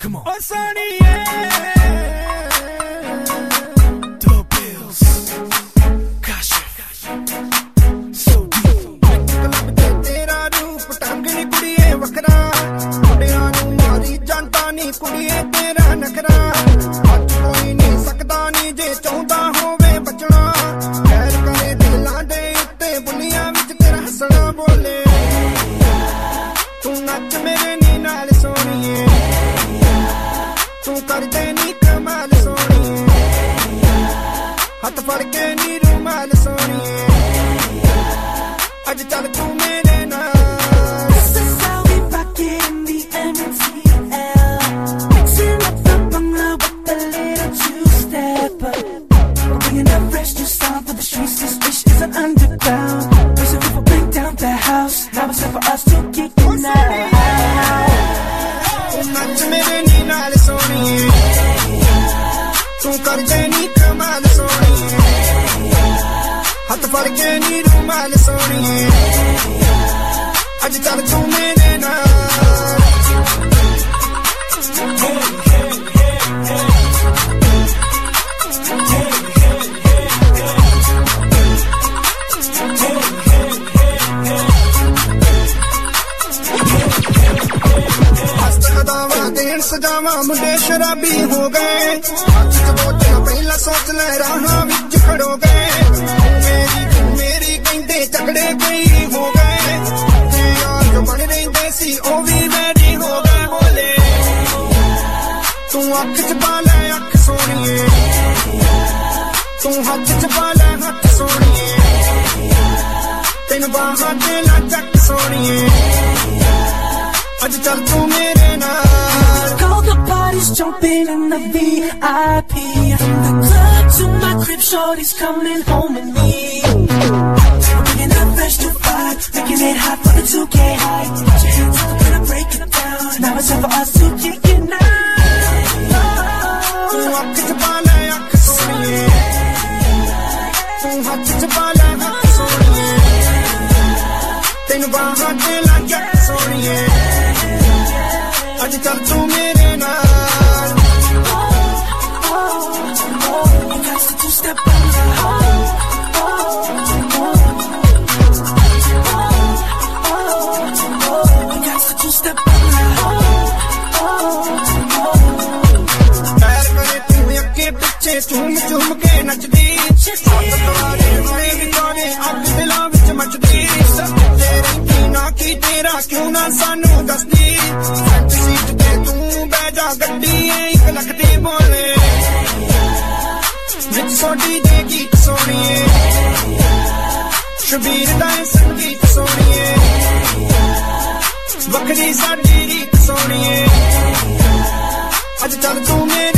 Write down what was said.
Come on. Oh, Sonny, yeah. Double bills. Gosh. So deep. कलब ते तेरा रूप टांगनी कुड़िए वखरा मुंडियां नू मारी जानता नी कुड़िए तेरा नखरा अज कोई नहीं सकदा नी जे चाहुंदा होवे बचना खैर करे दिलां दे उत्ते बुनिया विच तेरा हसना बोले तू नच मेरे नी नाल सोहणीए तू कर दे नी कमाल सोहणीए हथ फड़ के नी रुमाल सोहणीए अज चल तू मेरे नाल This is how we rock it in the MTL. Mixing up the bangla with a little two-step. We're bringing that fresh new sound for the streets. This wish is an underground. Raise the people, bring down the house. Now it's time for us to kick it now. तू नच मेरे नी नाल सोहणीए तू कर दे नी कमाल सोहणीए हथ फड़ के नी रुमाल सोहणीए अज चल तू मेरे नाल सजावा मुंडे शराबी हो गए हाथ च बोतल पहला सोच ले राहां विच खड़ो गए मेरी कहंदे झगड़े कई हो गए ते यार जो बन रहिंदे सी ओ भी वैरी हो गए बोले तू अख च पा ले अख सोहणीए तू हथ च पा ले हथ सोहणीए तेन बाहां ते ला चक सोहणीए अज चल तू मेरे नाल Call the parties jumping in the VIP. From the club to my crib, shorty's coming home with me. We're bringing that fresh new vibe, making it hot for the 2K high. Put your hands up, we're gonna break it down. Now it's time for us to kick it now. तू अख च पा ले अख सोहणीए तू हथ च पा ले हथ सोहणीए तेन बाहां ते ला जट सोहणीए अज चल तू मेरे नाल You got to two-step on the You got to two-step on पैर करे तू अगे पिछे झूम झूम के नचदी तवारे होए विचारे अग दिलां विच मचदी ते रही ना की तेरा क्यों ना सानू दसदी फ्रंट सीट ते तू बह जा गड्डी 1 लख दी बोले विच सोडी दे गीत सोहणीए शबीर दा संगीत सोहणीए वखरी साडी रीत सोहणीए अज चल तू मेरे